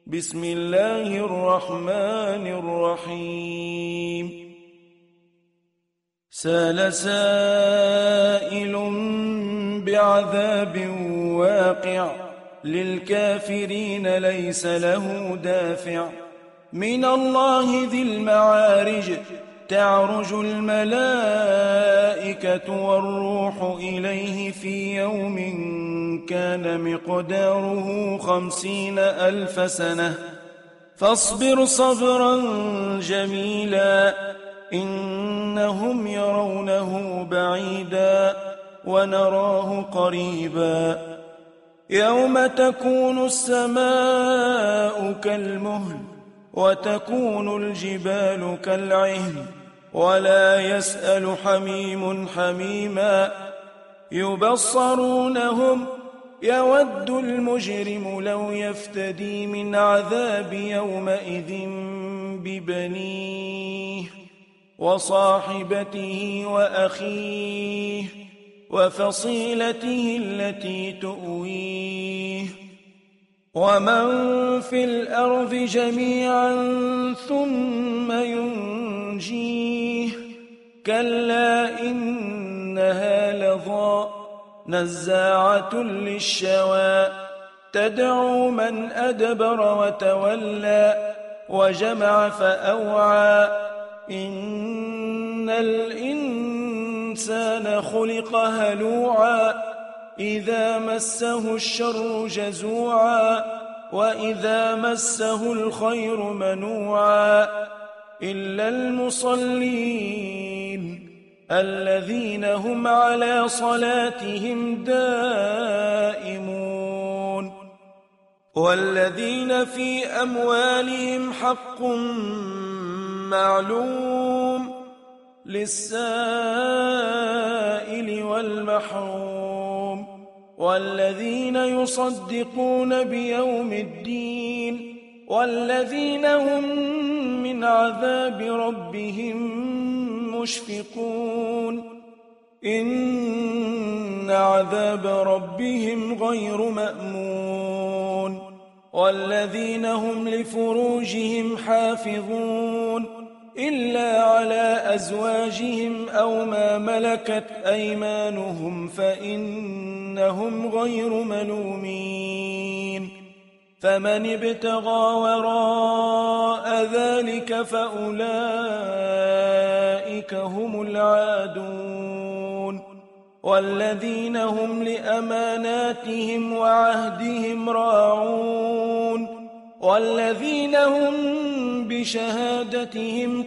بسم الله الرحمن الرحيم سأل سائل بعذاب واقع للكافرين ليس له دافع من الله ذي المعارج تعرج الملائكة والروح إليه في يوم كان مقداره 50,000 سنة فاصبر صبرا جميلا إنهم يرونه بعيدا ونراه قريبا يوم تكون السماء كالمهل وتكون الجبال كالعهن ولا يسأل حميم حميما يبصرونهم يود المجرم لو يفتدي من عذاب يومئذ ببنيه وصاحبته وأخيه وفصيلته التي تؤويه ومن في الأرض جميعا ثم ينجيه كلا إنها لظى نزاعة للشوى تدعو من أدبر وتولى وجمع فأوعى إن الإنسان خلق هلوعا إذا مسه الشر جزوعا وإذا مسه الخير منوعا إلا المصلين الذين هم على صلاتهم دائمون والذين في أموالهم حق معلوم للسائل والمحروم والذين يصدقون بيوم الدين والذين هم من عذاب ربهم مشفقون إن عذاب ربهم غير مأمون والذين هم لفروجهم حافظون إلا على أزواجهم أو ما ملكت أيمانهم فإنهم غير ملومين فمن ابتغى وراء ذلك فأولئك هم العادون والذين هم لأماناتهم وعهدهم راعون والذين هم بشهادتهم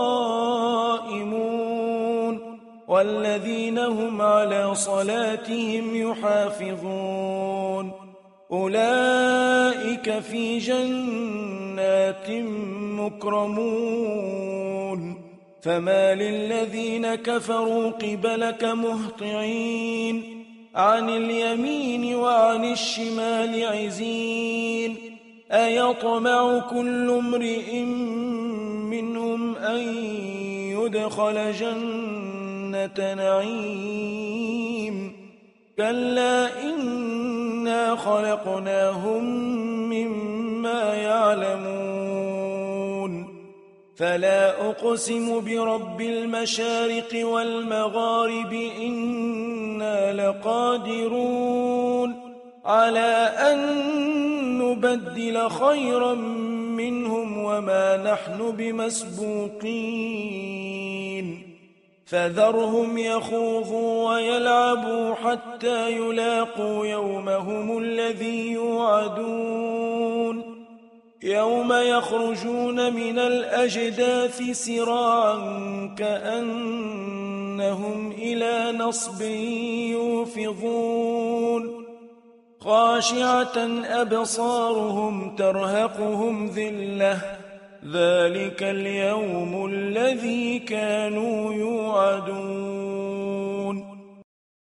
قائمون والذين هم على صلاتهم يحافظون أولئك في جنات مكرمون فما للذين كفروا قبلك مهطعين عن اليمين وعن الشمال عزين أيطمع كل امرئ منهم أن يدخل جنة نعيم كلا إنا خلقناهم مما يعلمون فلا أقسم برب المشارق والمغارب إنا لقادرون على أن نبدل خيرا منهم وما نحن بمسبوقين فذرهم يخوضوا ويلعبوا حتى يلاقوا يومهم الذي يوعدون يوم يخرجون من الأجداث سراعا كأنهم إلى نصب يوفضون خاشعة أبصارهم ترهقهم ذلة ذلك اليوم الذي كانوا يوعدون